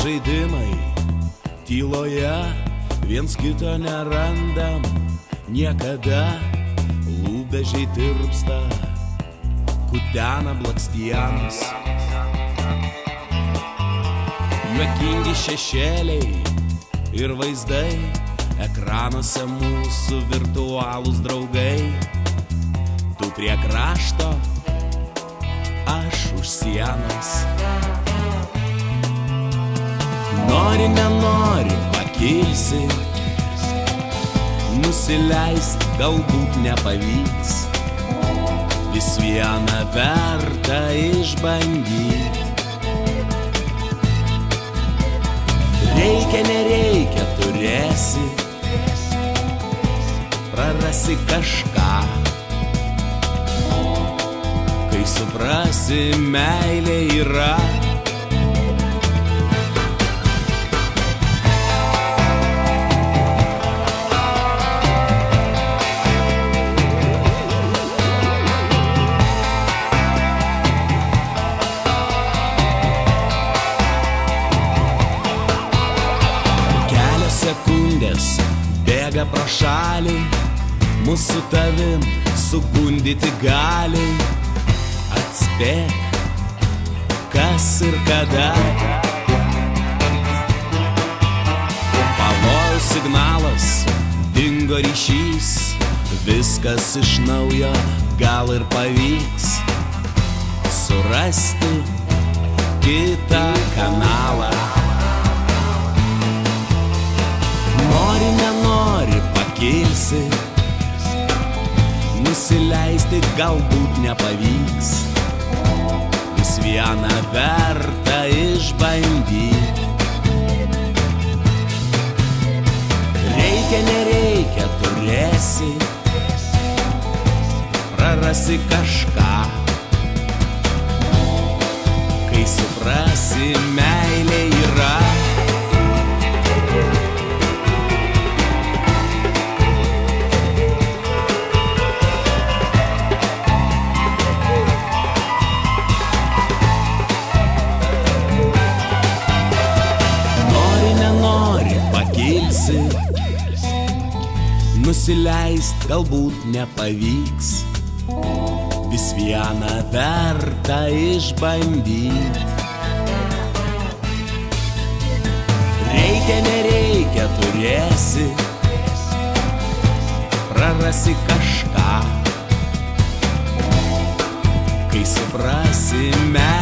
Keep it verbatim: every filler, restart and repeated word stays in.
žaidimai, tyloje viens kito nerandam niekada, lūbežiai tirpsta, kutena blakstienas. Juokingi šešėliai ir vaizdai, ekranuose mūsų virtualūs draugai. Tu prie krašto, aš už sienos. Nori, nenori, pakilsi, nusileist galbūt nepavyks, vis vieną verta išbandyt. Reikia, nereikia, turėsi, prarasi kažką, kai suprasi, meilė yra. Sekundės bėga pro šalį, mūsų tavim sugundyti gali. Atspėk, kas ir kada. Pavojaus signalas, dingo ryšys, viskas iš naujo, gal ir pavyks surasti kitą kanalą. Nori, nenori, pakilsi, nusileisti galbūt nepavyks, vis vieną verta išbandyt. Reikia, nereikia, turėsi, prarasi kažką, kai suprasi, meilė yra. Nusileist galbūt nepavyks, vis vieną verta išbandyt. Reikia, nereikia, turėsi, prarasi kažką, kai suprasi, meilė